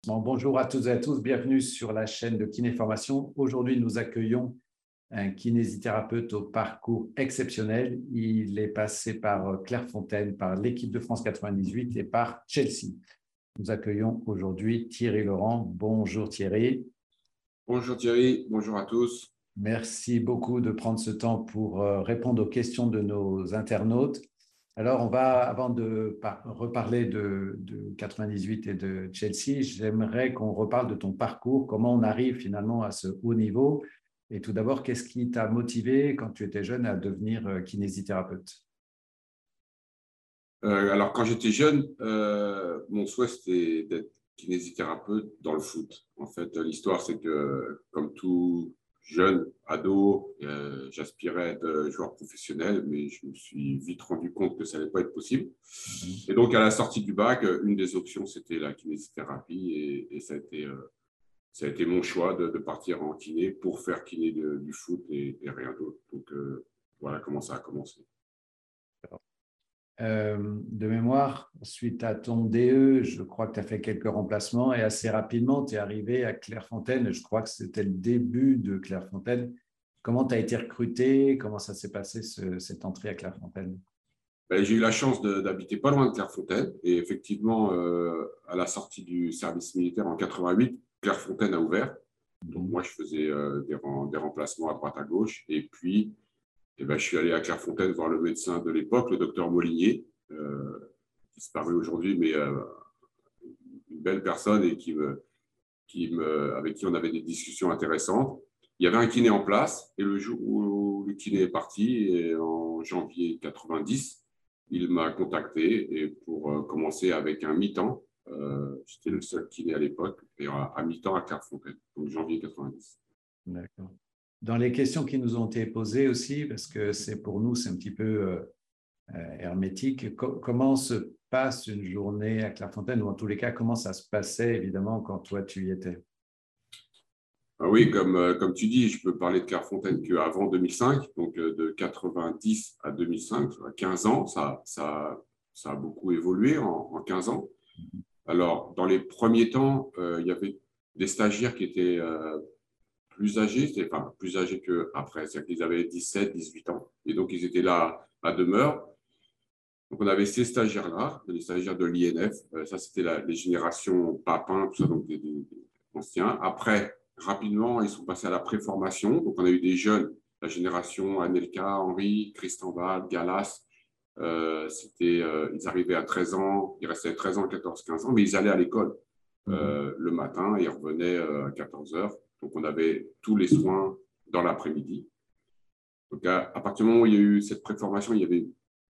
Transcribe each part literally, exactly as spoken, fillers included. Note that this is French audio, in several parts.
Bon, bonjour à toutes et à tous, bienvenue sur la chaîne de Kinéformation. Aujourd'hui, nous accueillons un kinésithérapeute au parcours exceptionnel. Il est passé par Clairefontaine, par l'équipe de France quatre-vingt-dix-huit et par Chelsea. Nous accueillons aujourd'hui Thierry Laurent. Bonjour Thierry. Bonjour Thierry, bonjour à tous. Merci beaucoup de prendre ce temps pour répondre aux questions de nos internautes. Alors, on va, avant de reparler de, de quatre-vingt-dix-huit et de Chelsea, j'aimerais qu'on reparle de ton parcours, comment on arrive finalement à ce haut niveau. Et tout d'abord, qu'est-ce qui t'a motivé quand tu étais jeune à devenir kinésithérapeute? Euh, alors, quand j'étais jeune, euh, mon souhait, c'était d'être kinésithérapeute dans le foot. En fait, l'histoire, c'est que, comme tout jeune ado, euh, j'aspirais à être joueur professionnel, mais je me suis vite rendu compte que ça n'allait pas être possible. Et donc, à la sortie du bac, une des options, c'était la kinésithérapie, et, et ça a été, euh, ça a été mon choix de, de partir en kiné pour faire kiné de, du foot et, et rien d'autre. Donc, euh, voilà comment ça a commencé. Euh, de mémoire, suite à ton D E, je crois que tu as fait quelques remplacements et assez rapidement, tu es arrivé à Clairefontaine. Je crois que c'était le début de Clairefontaine. Comment tu as été recruté? Comment ça s'est passé, ce, cette entrée à Clairefontaine? Ben, j'ai eu la chance d'habiter pas loin de Clairefontaine. Et effectivement, euh, à la sortie du service militaire en quatre-vingt-huit, Clairefontaine a ouvert. Donc, moi, je faisais euh, des, des remplacements à droite à gauche. Et puis, eh ben, je suis allé à Clairefontaine voir le médecin de l'époque, le docteur Molinier, euh, disparu aujourd'hui, mais euh, une belle personne et qui me, qui me, avec qui on avait des discussions intéressantes. Il y avait un kiné en place. Et le jour où le kiné est parti, et en janvier quatre-vingt-dix, il m'a contacté et pour euh, commencer avec un mi-temps. Euh, J'étais le seul kiné à l'époque, et à, à mi-temps à Clairefontaine, donc janvier quatre-vingt-dix. D'accord. Dans les questions qui nous ont été posées aussi, parce que c'est pour nous, c'est un petit peu euh, hermétique, co comment se passe une journée à Clairefontaine, ou en tous les cas, comment ça se passait évidemment quand toi tu y étais? Ah oui, comme, euh, comme tu dis, je peux parler de Clairefontaine qu'avant deux mille cinq, donc euh, de quatre-vingt-dix à deux mille cinq, quinze ans, ça, ça, ça a beaucoup évolué en, en quinze ans. Alors, dans les premiers temps, euh, il y avait des stagiaires qui étaient euh, plus âgés, enfin plus âgés qu'après, c'est-à-dire qu'ils avaient dix-sept, dix-huit ans, et donc ils étaient là à demeure. Donc on avait ces stagiaires-là, les stagiaires de l'I N F, euh, ça c'était la, les générations Papin, tout ça, donc des, des, des anciens. Après, rapidement, ils sont passés à la préformation, donc on a eu des jeunes, la génération Anelka, Henri, Christian Val, Galas. Euh, c'était, euh, ils arrivaient à treize ans, ils restaient treize ans, quatorze, quinze ans, mais ils allaient à l'école euh, le matin et ils revenaient euh, à quatorze heures. Donc, on avait tous les soins dans l'après-midi. Donc, à, à partir du moment où il y a eu cette préformation, il y avait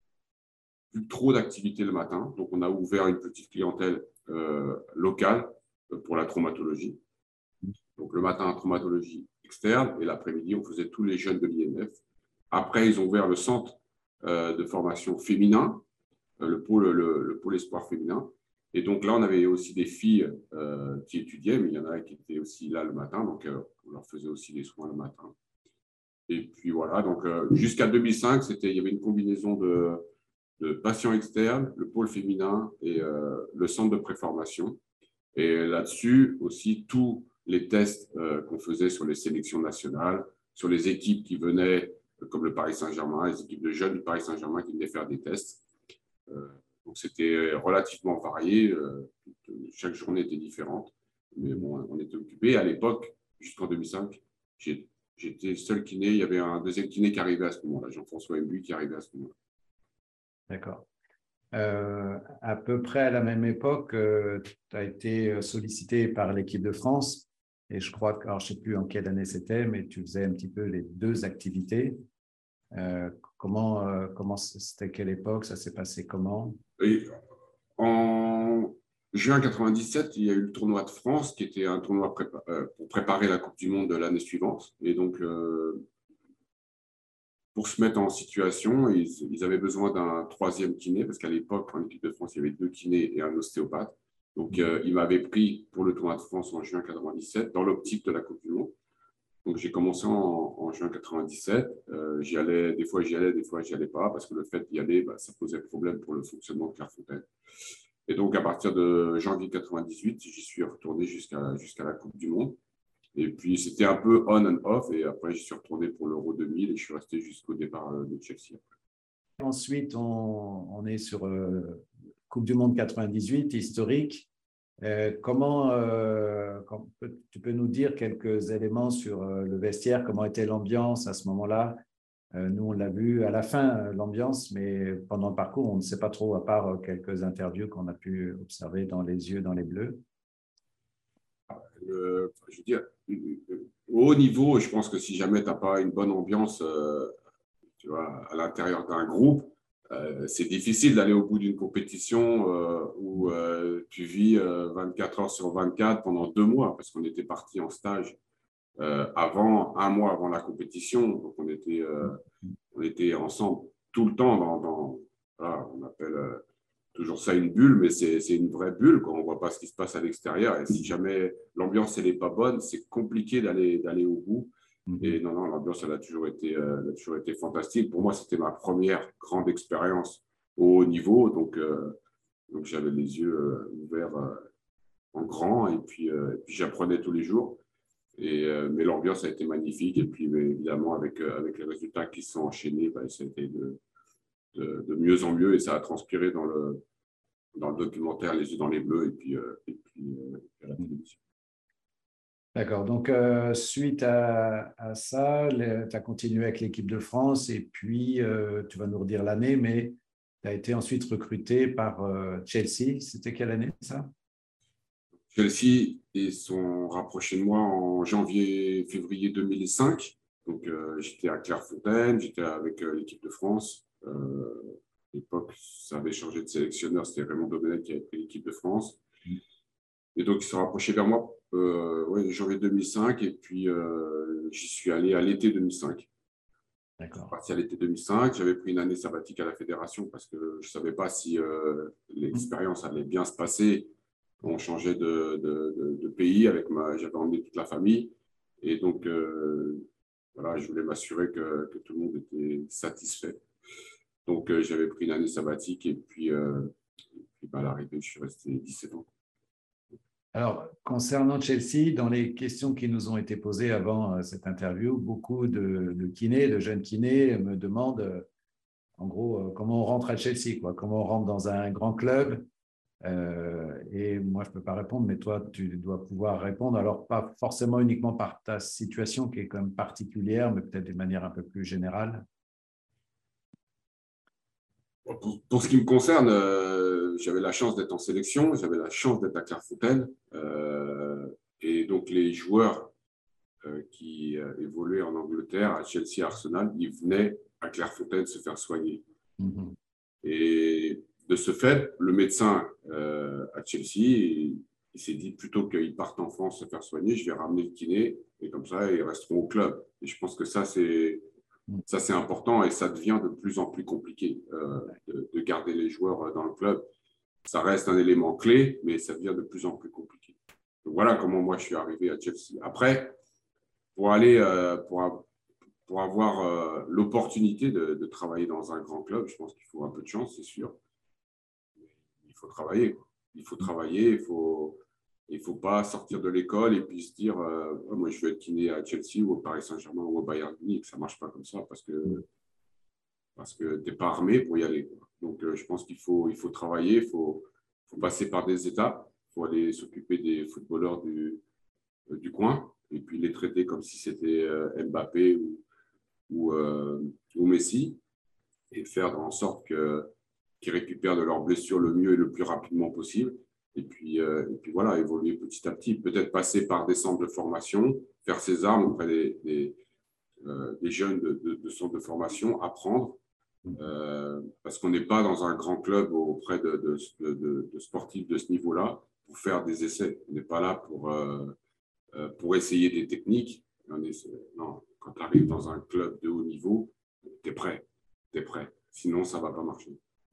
plus trop d'activité le matin. Donc, on a ouvert une petite clientèle euh, locale pour la traumatologie. Donc, le matin, traumatologie externe et l'après-midi, on faisait tous les jeunes de l'I N F. Après, ils ont ouvert le centre euh, de formation féminin, le pôle, le, le pôle espoir féminin. Et donc là, on avait aussi des filles euh, qui étudiaient, mais il y en a qui étaient aussi là le matin, donc euh, on leur faisait aussi des soins le matin. Et puis voilà, donc euh, jusqu'à deux mille cinq, c'était, il y avait une combinaison de, de patients externes, le pôle féminin et euh, le centre de préformation. Et là-dessus aussi, tous les tests euh, qu'on faisait sur les sélections nationales, sur les équipes qui venaient, comme le Paris Saint-Germain, les équipes de jeunes du Paris Saint-Germain qui venaient faire des tests. Euh, donc, c'était relativement varié. Euh, chaque journée était différente. Mais bon, on était occupés. À l'époque, jusqu'en deux mille cinq, j'étais seul kiné. Il y avait un deuxième kiné qui arrivait à ce moment-là, Jean-François Embu, qui arrivait à ce moment-là. D'accord. Euh, à peu près à la même époque, euh, tu as été sollicité par l'équipe de France. Et je crois que, alors je ne sais plus en quelle année c'était, mais tu faisais un petit peu les deux activités. Euh, comment euh, comment c'était quelle époque? Ça s'est passé comment? Et en juin quatre-vingt-dix-sept, il y a eu le tournoi de France, qui était un tournoi prépa euh, pour préparer la Coupe du Monde de l'année suivante. Et donc, euh, pour se mettre en situation, ils, ils avaient besoin d'un troisième kiné, parce qu'à l'époque, en équipe de France, il y avait deux kinés et un ostéopathe. Donc, euh, ils m'avaient pris pour le tournoi de France en juin quatre-vingt-dix-sept, dans l'optique de la Coupe du Monde. Donc, j'ai commencé en, en juin quatre-vingt-dix-sept. Euh, j'y allais, des fois, j'y allais, des fois, j'y allais pas, parce que le fait d'y aller, bah, ça posait problème pour le fonctionnement de Clairefontaine. Et donc, à partir de janvier quatre-vingt-dix-huit, j'y suis retourné retourné jusqu'à jusqu'à la Coupe du Monde. Et puis, c'était un peu on and off. Et après, je suis retourné pour l'Euro deux mille et je suis resté jusqu'au départ de Chelsea. Ensuite, on, on est sur euh, Coupe du Monde quatre-vingt-dix-huit, historique. Euh, comment, euh, quand, tu peux nous dire quelques éléments sur euh, le vestiaire, comment était l'ambiance à ce moment-là? euh, Nous, on l'a vu à la fin, l'ambiance, mais pendant le parcours, on ne sait pas trop, à part quelques interviews qu'on a pu observer dans les yeux, dans les bleus. Le, je veux dire, au haut niveau, je pense que si jamais tu n'as pas une bonne ambiance euh, tu vois, à l'intérieur d'un groupe, euh, c'est difficile d'aller au bout d'une compétition euh, où euh, tu vis euh, vingt-quatre heures sur vingt-quatre pendant deux mois, parce qu'on était parti en stage euh, avant, un mois avant la compétition. Donc, on était, euh, on était ensemble tout le temps dans, dans voilà, on appelle euh, toujours ça une bulle, mais c'est une vraie bulle quand on ne voit pas ce qui se passe à l'extérieur. Et si jamais l'ambiance n'est pas bonne, c'est compliqué d'aller d'aller au bout. Et non, non, l'ambiance, elle a toujours été, euh, elle a toujours été fantastique. Pour moi, c'était ma première grande expérience au haut niveau. Donc, euh, donc j'avais les yeux euh, ouverts euh, en grand et puis, euh, puis j'apprenais tous les jours. Et, euh, mais l'ambiance a été magnifique. Et puis, évidemment, avec, euh, avec les résultats qui se sont enchaînés, bah, ça a été de, de, de mieux en mieux et ça a transpiré dans le, dans le documentaire Les yeux dans les bleus et puis, euh, et puis euh, à la télévision. D'accord. Donc, euh, suite à, à ça, tu as continué avec l'équipe de France et puis euh, tu vas nous redire l'année, mais tu as été ensuite recruté par euh, Chelsea. C'était quelle année ça? Chelsea, ils sont rapprochés de moi en janvier, février deux mille cinq. Donc, euh, j'étais à Clairefontaine, j'étais avec euh, l'équipe de France. Euh, à l'époque, ça avait changé de sélectionneur, c'était Raymond Domenech qui avait pris l'équipe de France. Et donc, ils sont rapprochés vers moi, euh, ouais, janvier deux mille cinq, et puis euh, j'y suis allé à l'été deux mille cinq. Je suis parti à l'été deux mille cinq, j'avais pris une année sabbatique à la fédération parce que je ne savais pas si euh, l'expérience allait bien se passer. On changeait de, de, de, de pays, avec ma, j'avais emmené toute la famille. Et donc, euh, voilà, je voulais m'assurer que, que tout le monde était satisfait. Donc, euh, j'avais pris une année sabbatique et puis, euh, et puis bah, à l'arrivée, je suis resté dix-sept ans. Alors, concernant Chelsea, dans les questions qui nous ont été posées avant cette interview, beaucoup de, de kinés, de jeunes kinés me demandent, en gros, comment on rentre à Chelsea, quoi, comment on rentre dans un grand club. Euh, et moi, je ne peux pas répondre, mais toi, tu dois pouvoir répondre. Alors, pas forcément uniquement par ta situation qui est quand même particulière, mais peut-être d'une manière un peu plus générale. Pour, pour ce qui me concerne, euh, j'avais la chance d'être en sélection, j'avais la chance d'être à Clairefontaine. Euh, et donc, les joueurs euh, qui euh, évoluaient en Angleterre, à Chelsea, Arsenal, ils venaient à Clairefontaine se faire soigner. Mm-hmm. Et de ce fait, le médecin euh, à Chelsea, il, il s'est dit plutôt qu'ils partent en France se faire soigner, je vais ramener le kiné et comme ça, ils resteront au club. Et je pense que ça, c'est ça, c'est important et ça devient de plus en plus compliqué euh, de, de garder les joueurs dans le club. Ça reste un élément clé, mais ça devient de plus en plus compliqué. Donc, voilà comment moi, je suis arrivé à Chelsea. Après, pour aller, euh, pour, pour avoir euh, l'opportunité de, de travailler dans un grand club, je pense qu'il faut un peu de chance, c'est sûr. Il faut travailler. Il faut travailler, il faut... Il ne faut pas sortir de l'école et puis se dire euh, oh, moi, je veux être kiné à Chelsea ou au Paris Saint-Germain ou au Bayern Munich. Ça ne marche pas comme ça parce que, parce que tu n'es pas armé pour y aller. Donc, euh, je pense qu'il faut, il faut travailler, il faut, faut passer par des étapes. Il faut aller s'occuper des footballeurs du, euh, du coin et puis les traiter comme si c'était euh, Mbappé ou, ou, euh, ou Messi et faire en sorte que, qu'ils récupèrent de leurs blessures le mieux et le plus rapidement possible. Et puis, euh, et puis voilà, évoluer petit à petit. Peut-être passer par des centres de formation, faire ses armes auprès des, des, euh, des jeunes de, de, de centres de formation, apprendre. Euh, parce qu'on n'est pas dans un grand club auprès de, de, de, de sportifs de ce niveau-là pour faire des essais. On n'est pas là pour, euh, pour essayer des techniques. On est, non, quand tu arrives dans un club de haut niveau, tu es prêt. Tu es prêt. Sinon, ça ne va pas marcher.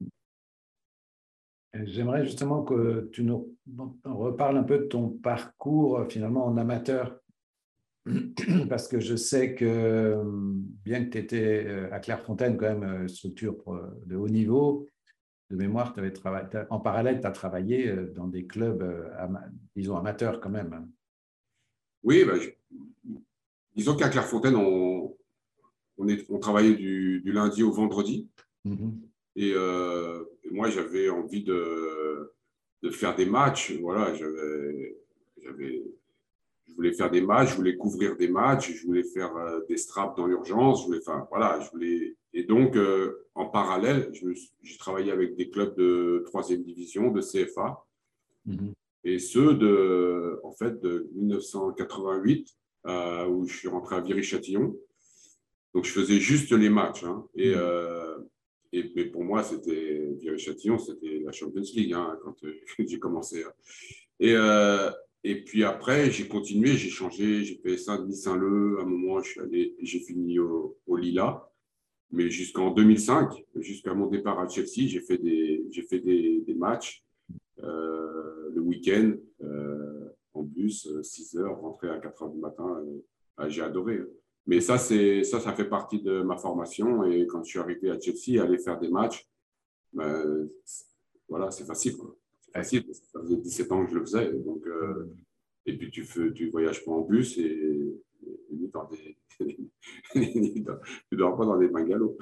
J'aimerais justement que tu nous reparles un peu de ton parcours finalement en amateur, parce que je sais que bien que tu étais à Clairefontaine, quand même structure de haut niveau, de mémoire, tu avais travaillé, en parallèle, tu as travaillé dans des clubs, disons, amateurs quand même. Oui, ben, je, disons qu'à Clairefontaine, on, on, est, on travaillait du, du lundi au vendredi. Mm-hmm. Et, euh, et moi, j'avais envie de, de faire des matchs. Voilà, j'avais, j'avais, je voulais faire des matchs, je voulais couvrir des matchs, je voulais faire euh, des straps dans l'urgence. Je voulais, enfin, voilà, je voulais. Et donc, euh, en parallèle, je me suis, j'ai travaillé avec des clubs de troisième division, de C F A. Mm-hmm. Et ceux de, en fait, de mille neuf cent quatre-vingt-huit, euh, où je suis rentré à Viry-Châtillon. Donc, je faisais juste les matchs. Hein. Et, Mm-hmm. euh, et, mais pour moi, c'était Viry-Châtillon, c'était la Champions League hein, quand euh, j'ai commencé. Et, euh, et puis après, j'ai continué, j'ai changé, j'ai fait Saint-Denis-Saint-Leu. À un moment, je suis allé, j'ai fini au, au Lila. Mais jusqu'en deux mille cinq, jusqu'à mon départ à Chelsea, j'ai fait des, j'ai fait des, des matchs. Euh, le week-end, euh, en bus, six heures, rentrer à quatre heures du matin, euh, j'ai adoré. Mais ça, c'est, ça, ça fait partie de ma formation. Et quand je suis arrivé à Chelsea, aller faire des matchs, ben, voilà, c'est facile. Quoi. C'est Ouais. facile. Ça faisait dix-sept ans que je le faisais. Donc, euh, et puis, tu ne tu voyages pas en bus et, ni dans des. Tu ne dors pas dans des bungalows.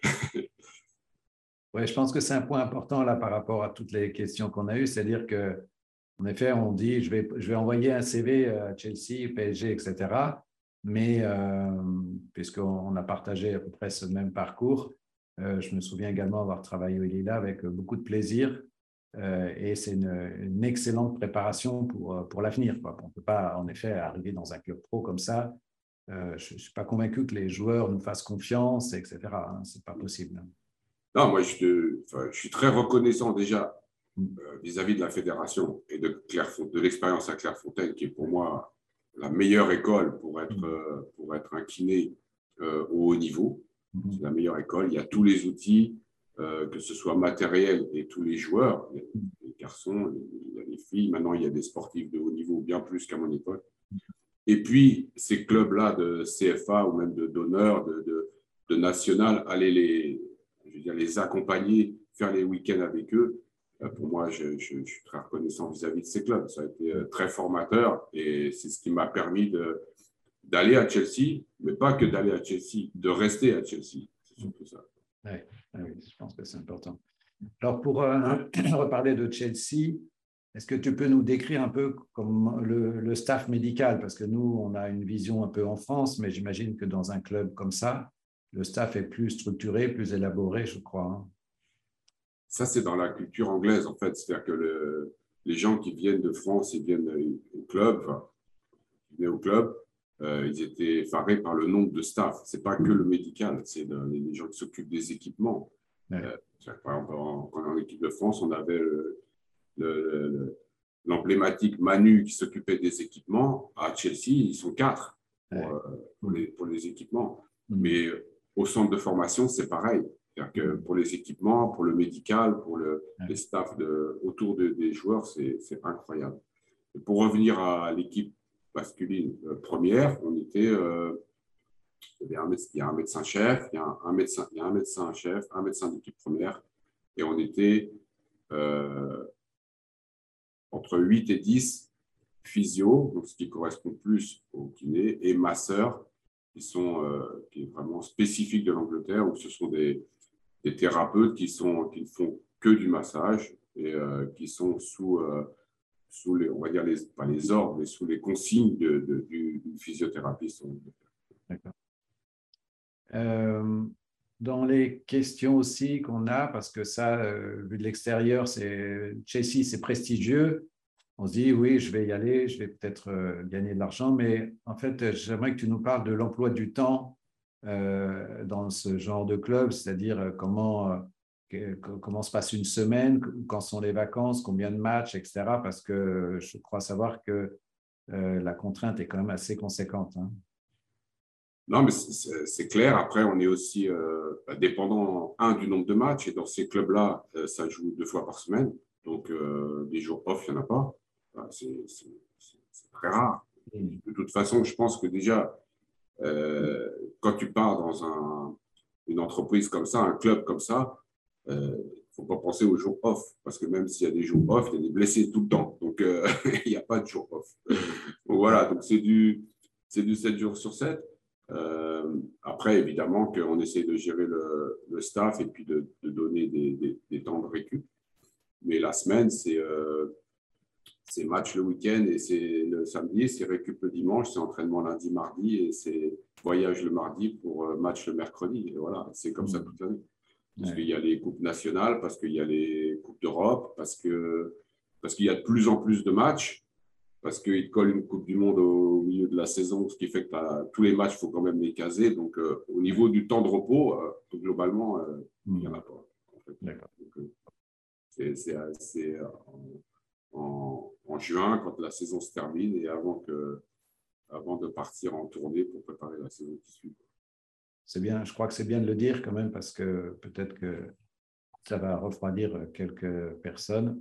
Ouais, je pense que c'est un point important là par rapport à toutes les questions qu'on a eues, c'est-à-dire que en effet, on dit je vais, je vais envoyer un C V à Chelsea, P S G, et cetera. Mais euh, puisqu'on a partagé à peu près ce même parcours, euh, je me souviens également avoir travaillé au Lila avec beaucoup de plaisir. Euh, et c'est une, une excellente préparation pour, pour l'avenir. On ne peut pas, en effet, arriver dans un club pro comme ça. Euh, je ne suis pas convaincu que les joueurs nous fassent confiance, et cetera. Hein, ce n'est pas possible. Non, moi, je, te, enfin, je suis très reconnaissant déjà Mm. euh, vis-à-vis de la fédération et de, de l'expérience à Clairefontaine, qui est pour moi la meilleure école pour être, Mm. euh, pour être un kiné euh, au haut niveau. Mm. C'est la meilleure école. Il y a tous les outils, euh, que ce soit matériel et tous les joueurs, les, les garçons, les, les filles. Maintenant, il y a des sportifs de haut niveau, bien plus qu'à mon époque. Et puis, ces clubs-là de C F A ou même de d'honneur, de, de, de national, aller les, je veux dire, les accompagner, faire les week-ends avec eux, pour moi, je, je, je suis très reconnaissant vis-à-vis de ces clubs. Ça a été très formateur et c'est ce qui m'a permis de, d'aller à Chelsea, mais pas que d'aller à Chelsea, de rester à Chelsea. C'est surtout ça. Ouais, oui, je pense que c'est important. Alors, pour euh, reparler de Chelsea, est-ce que tu peux nous décrire un peu comme le, le staff médical? Parce que nous, on a une vision un peu en France, mais j'imagine que dans un club comme ça, le staff est plus structuré, plus élaboré, je crois. Hein. Ça, c'est dans la culture anglaise, en fait. C'est-à-dire que le, les gens qui viennent de France, ils viennent au club, enfin, ils venaient au club, euh, ils étaient effarés par le nombre de staff. Ce n'est pas que le médical, c'est de, les gens qui s'occupent des équipements. Ouais. Euh, par exemple, en, en équipe de France, on avait le, le, le, l'emblématique Manu qui s'occupait des équipements. À Chelsea, ils sont quatre pour, Ouais. euh, pour, les, pour les équipements. Mm. Mais au centre de formation, c'est pareil. C'est-à-dire que pour les équipements, pour le médical, pour le, Ouais. les staffs de, autour de, des joueurs, c'est, c'est incroyable. Et pour revenir à l'équipe masculine euh, première, on était, euh, il y a un médecin, il y a un médecin-chef, il y a un, un médecin, il y a un médecin-chef, un médecin d'équipe première, et on était euh, entre huit et dix physio, donc ce qui correspond plus au kiné, et masseurs, qui sont euh, qui est vraiment spécifique de l'Angleterre, où ce sont des, des thérapeutes qui, sont, qui ne font que du massage et euh, qui sont sous, euh, sous les, on va dire, les, pas les ordres, mais sous les consignes de, de, du, du physiothérapeute. D'accord. Euh, dans les questions aussi qu'on a, parce que ça, euh, vu de l'extérieur, c'est Chelsea, c'est prestigieux. On se dit, oui, je vais y aller, je vais peut-être euh, gagner de l'argent, mais en fait, j'aimerais que tu nous parles de l'emploi du temps euh, dans ce genre de club, c'est-à-dire euh, comment, euh, que, comment se passe une semaine, quand sont les vacances, combien de matchs, et cetera. Parce que je crois savoir que euh, la contrainte est quand même assez conséquente. Hein. Non, mais c'est clair. Après, on est aussi euh, dépendant, un, du nombre de matchs. Et dans ces clubs-là, euh, ça joue deux fois par semaine. Donc, euh, des jours off, il n'y en a pas. Enfin, c'est très rare. De toute façon, je pense que déjà, euh, quand tu pars dans un, une entreprise comme ça, un club comme ça, euh, faut pas penser aux jours off, parce que même s'il y a des jours off, il y a des blessés tout le temps. Donc, euh, il n'y a pas de jour off. Donc, voilà, donc c'est du, c'est du sept jours sur sept. Euh, après, évidemment, qu'on essaie de gérer le, le staff et puis de, de donner des, des, des temps de récup. Mais la semaine, c'est euh, c'est match le week-end et c'est le samedi, c'est récup le dimanche, c'est entraînement lundi, mardi et c'est voyage le mardi pour match le mercredi. Et voilà, c'est comme ça toute l'année. Parce ouais. qu'il y a les coupes nationales, parce qu'il y a les coupes d'Europe, parce que parce qu'il y a de plus en plus de matchs, parce qu'ils collent une Coupe du Monde au milieu de la saison, ce qui fait que tous les matchs, il faut quand même les caser. Donc, euh, au niveau du temps de repos, euh, globalement, euh, il n'y en a pas. En fait. D'accord. Donc, euh, c'est, c'est, c'est en, en, en juin, quand la saison se termine, et avant, que, avant de partir en tournée pour préparer la saison qui suit. C'est bien, je crois que c'est bien de le dire quand même, parce que peut-être que ça va refroidir quelques personnes.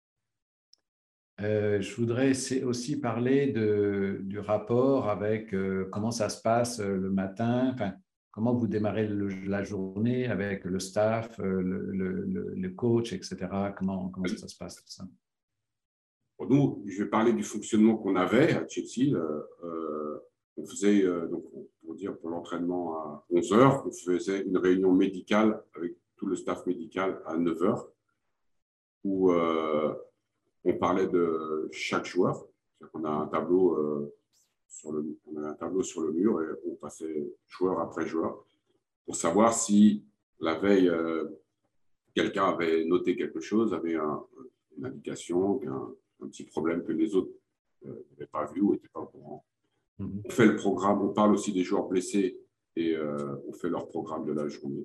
Euh, je voudrais aussi parler de, du rapport avec euh, comment ça se passe le matin, enfin, comment vous démarrez le, la journée avec le staff, le, le, le, le coach, et cetera. Comment, comment ça se passe tout ça? Pour nous, je vais parler du fonctionnement qu'on avait à Chelsea. Euh, euh, on faisait, euh, donc, pour dire, pour l'entraînement à onze heures, on faisait une réunion médicale avec tout le staff médical à neuf heures où euh, on parlait de chaque joueur. On a un tableau, euh, sur le, on a un tableau sur le mur et on passait joueur après joueur pour savoir si la veille, euh, quelqu'un avait noté quelque chose, avait un, une indication, un, un petit problème que les autres n'avaient euh, pas vu ou n'étaient pas au courant. Mm-hmm. On fait le programme, on parle aussi des joueurs blessés et euh, on fait leur programme de la journée.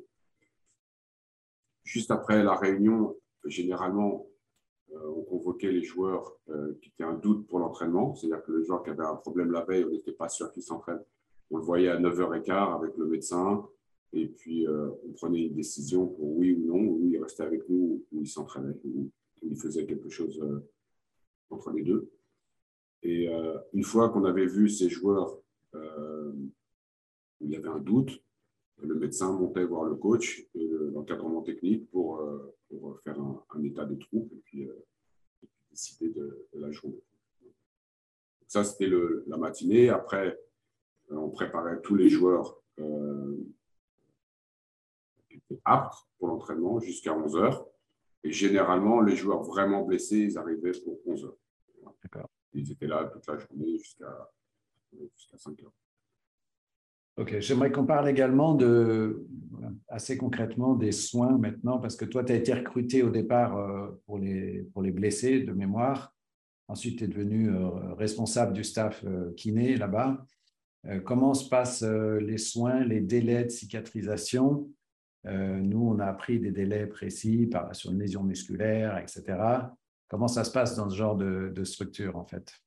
Juste après la réunion, généralement, euh, on convoquait les joueurs euh, qui étaient un doute pour l'entraînement, c'est-à-dire que le joueur qui avait un problème la veille, on n'était pas sûr qu'il s'entraîne. On le voyait à neuf heures quinze avec le médecin et puis euh, on prenait une décision pour oui ou non, ou il restait avec nous, ou il s'entraînait, ou il faisait quelque chose euh, entre les deux. Et euh, une fois qu'on avait vu ces joueurs euh, où il y avait un doute, le médecin montait voir le coach et l'encadrement technique pour, euh, pour faire un, un état des troupes et puis euh, décider de, de la journée. Ça, c'était la matinée. Après, euh, on préparait tous les joueurs euh, qui étaient aptes pour l'entraînement jusqu'à onze heures. Et généralement, les joueurs vraiment blessés, ils arrivaient pour onze heures. D'accord. Ils étaient là toute la journée jusqu'à jusqu'à cinq heures. Ok, j'aimerais qu'on parle également de, assez concrètement des soins maintenant, parce que toi, tu as été recruté au départ euh, pour, les, pour les blessés de mémoire. Ensuite, tu es devenu euh, responsable du staff euh, kiné là-bas. Euh, comment se passent euh, les soins, les délais de cicatrisation? euh, Nous, on a appris des délais précis par, sur une lésion musculaire, et cetera. Comment ça se passe dans ce genre de, de structure, en fait?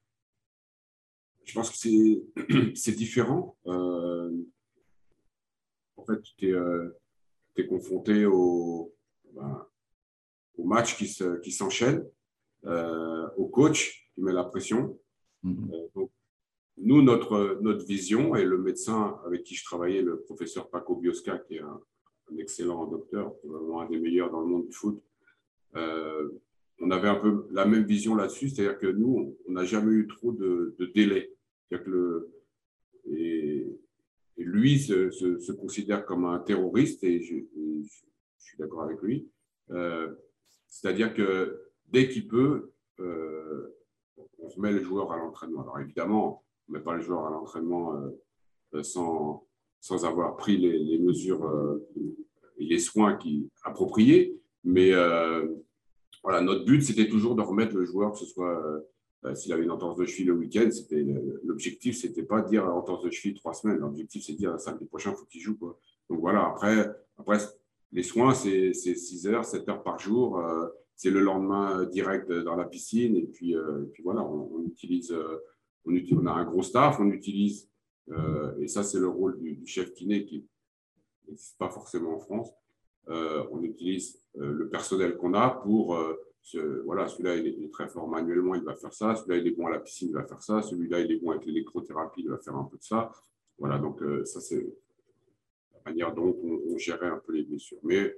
Je pense que c'est différent. Euh, en fait, tu es, euh, tu es confronté au, ben, au match qui s'enchaîne, qui euh, au coach qui met la pression. Mm-hmm. euh, donc, nous, notre, notre vision, et le médecin avec qui je travaillais, le professeur Paco Biosca, qui est un, un excellent docteur, probablement un des meilleurs dans le monde du foot, euh, on avait un peu la même vision là-dessus, c'est-à-dire que nous, on n'a jamais eu trop de, de délai. C'est-à-dire que le, et, et lui se, se, se considère comme un terroriste, et je, et je, je suis d'accord avec lui. Euh, c'est-à-dire que dès qu'il peut, euh, on remet les joueurs à l'entraînement. Alors évidemment, on ne met pas les joueurs à l'entraînement euh, sans, sans avoir pris les, les mesures euh, et les soins qui, appropriés, mais euh, voilà, notre but, c'était toujours de remettre le joueur, que ce soit euh, s'il avait une entorse de cheville le week-end, l'objectif, ce n'était pas de dire entorse de cheville trois semaines, l'objectif, c'est de dire samedi prochain, il faut qu'il joue, quoi. Donc voilà, après, après les soins, c'est six heures, sept heures par jour, euh, c'est le lendemain euh, direct dans la piscine, et puis, euh, et puis voilà, on, on utilise, euh, on, utilise, on a un gros staff, on utilise, euh, et ça, c'est le rôle du, du chef kiné qui n'existe pas forcément en France. Euh, on utilise euh, le personnel qu'on a pour, euh, ce, voilà, celui-là, il, il est très fort manuellement, il va faire ça, celui-là, il est bon à la piscine, il va faire ça, celui-là, il est bon avec l'électrothérapie, il va faire un peu de ça. Voilà, donc euh, ça, c'est la manière dont on, on gérait un peu les blessures. Mais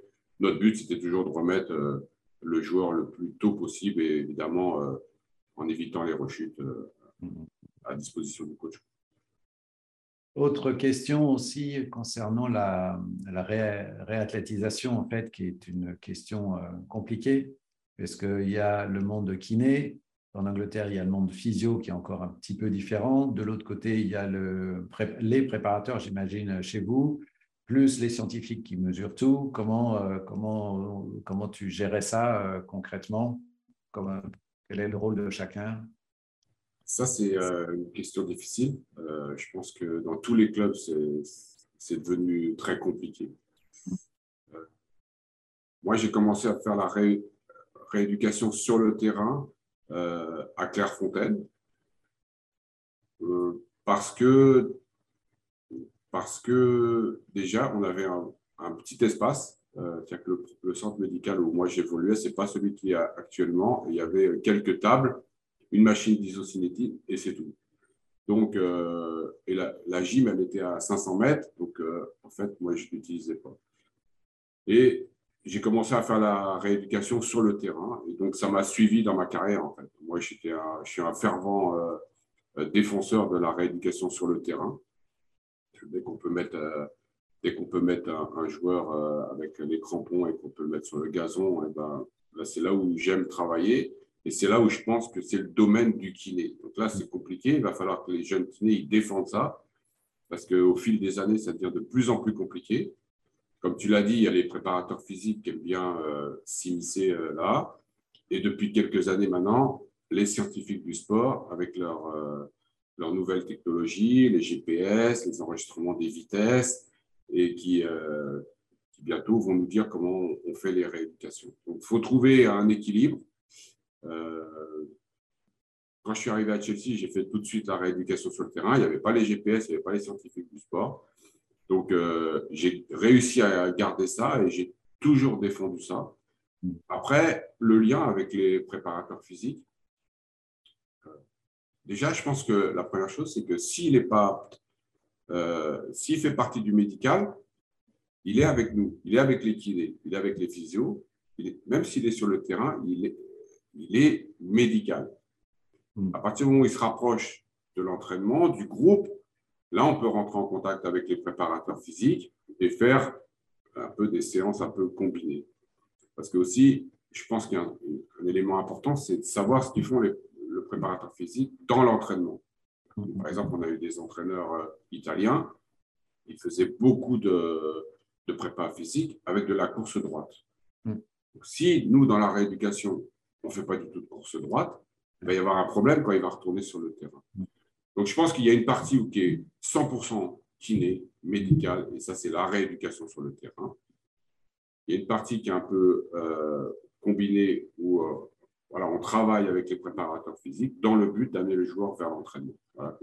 notre but, c'était toujours de remettre euh, le joueur le plus tôt possible et évidemment euh, en évitant les rechutes euh, à disposition du coach. Autre question aussi concernant la, la ré, réathlétisation, en fait, qui est une question euh, compliquée, parce qu'il y a le monde kiné. En Angleterre, il y a le monde physio qui est encore un petit peu différent. De l'autre côté, il y a le, les préparateurs, j'imagine, chez vous, plus les scientifiques qui mesurent tout. Comment, euh, comment, comment tu gérais ça euh, concrètement? Comment, quel est le rôle de chacun? Ça, c'est euh, une question difficile. Euh, je pense que dans tous les clubs, c'est devenu très compliqué. Euh, moi, j'ai commencé à faire la ré, rééducation sur le terrain euh, à Clairefontaine euh, parce que, parce que déjà, on avait un, un petit espace. Euh, que le, le centre médical où moi j'évoluais, ce n'est pas celui qu'il y a actuellement. Il y avait quelques tables, une machine d'isocinétine et c'est tout. Donc, euh, et la, la gym, elle était à cinq cents mètres. Donc, euh, en fait, moi, je ne l'utilisais pas. Et j'ai commencé à faire la rééducation sur le terrain. Et donc, ça m'a suivi dans ma carrière, en fait. Moi, j'étais un, je suis un fervent euh, défenseur de la rééducation sur le terrain. Dès qu'on peut mettre, euh, dès qu'on peut mettre un, un joueur euh, avec les crampons et qu'on peut le mettre sur le gazon, et ben, là, c'est là où j'aime travailler. Et c'est là où je pense que c'est le domaine du kiné. Donc là, c'est compliqué. Il va falloir que les jeunes kinés ils défendent ça parce qu'au fil des années, ça devient de plus en plus compliqué. Comme tu l'as dit, il y a les préparateurs physiques qui aiment bien euh, s'immiscer euh, là. Et depuis quelques années maintenant, les scientifiques du sport, avec leur, euh, leurs nouvelles technologies, les G P S, les enregistrements des vitesses, et qui, euh, qui bientôt vont nous dire comment on fait les rééducations. Donc, il faut trouver un équilibre. Euh, quand je suis arrivé à Chelsea, j'ai fait tout de suite la rééducation sur le terrain. Il n'y avait pas les G P S, il n'y avait pas les scientifiques du sport. Donc, euh, j'ai réussi à garder ça et j'ai toujours défendu ça. Après, le lien avec les préparateurs physiques, euh, déjà, je pense que la première chose, c'est que s'il n'est pas, euh, s'il fait partie du médical, il est avec nous, il est avec les kinés, il est avec les physios, il est, même s'il est sur le terrain, il est, il est médical. À partir du moment où il se rapproche de l'entraînement, du groupe, là, on peut rentrer en contact avec les préparateurs physiques et faire un peu des séances un peu combinées. Parce que aussi, je pense qu'il y a un, un élément important, c'est de savoir ce qu'ils font les, le préparateur physique dans l'entraînement. Par exemple, on a eu des entraîneurs euh, italiens, ils faisaient beaucoup de, de prépa physique avec de la course droite. Donc, si nous, dans la rééducation, on ne fait pas du tout de course droite, il va y avoir un problème quand il va retourner sur le terrain. Donc, je pense qu'il y a une partie qui est cent pour cent kiné, médicale, et ça, c'est la rééducation sur le terrain. Il y a une partie qui est un peu euh, combinée où euh, voilà, on travaille avec les préparateurs physiques dans le but d'amener le joueur vers l'entraînement. Voilà.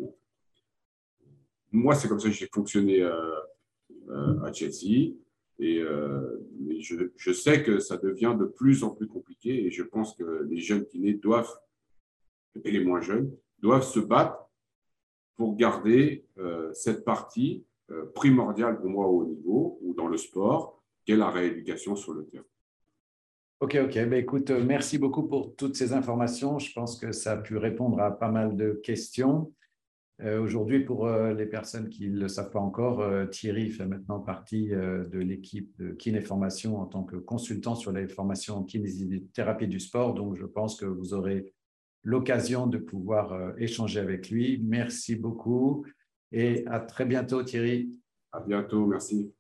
Moi, c'est comme ça que j'ai fonctionné euh, euh, à Chelsea. Et euh, mais je, je sais que ça devient de plus en plus compliqué et je pense que les jeunes kinés doivent, et les moins jeunes, doivent se battre pour garder euh, cette partie euh, primordiale pour moi au haut niveau ou dans le sport, qui est la rééducation sur le terrain. Ok, ok. Ben, écoute, merci beaucoup pour toutes ces informations. Je pense que ça a pu répondre à pas mal de questions. Euh, aujourd'hui, pour euh, les personnes qui ne le savent pas encore, euh, Thierry fait maintenant partie euh, de l'équipe de Kinéformation en tant que consultant sur les formations en kinésithérapie du sport. Donc, je pense que vous aurez l'occasion de pouvoir euh, échanger avec lui. Merci beaucoup et à très bientôt, Thierry. À bientôt, merci.